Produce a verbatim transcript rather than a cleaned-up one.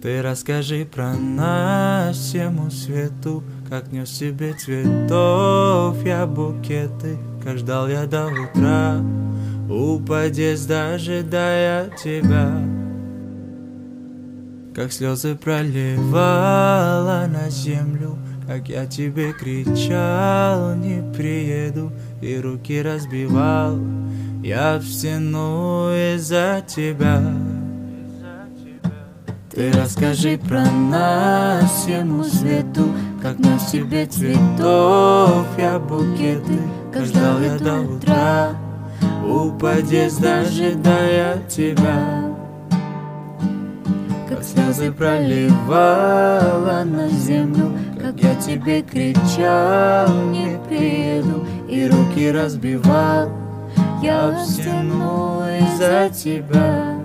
Ты расскажи про нас всему свету, как нес тебе цветов я букеты, как ждал я до утра у подъезда, ожидая тебя. Как слезы проливала на землю, как я тебе кричал, не приеду, и руки разбивал я в стену из-за тебя. Ты расскажи про нас всему свету, как нес тебе цветов я букеты, как ждал я до утра у подъезда, ожидая тебя. Как слезы проливала на землю, как я тебе кричал, не приеду, и руки разбивал я в стену из-за тебя.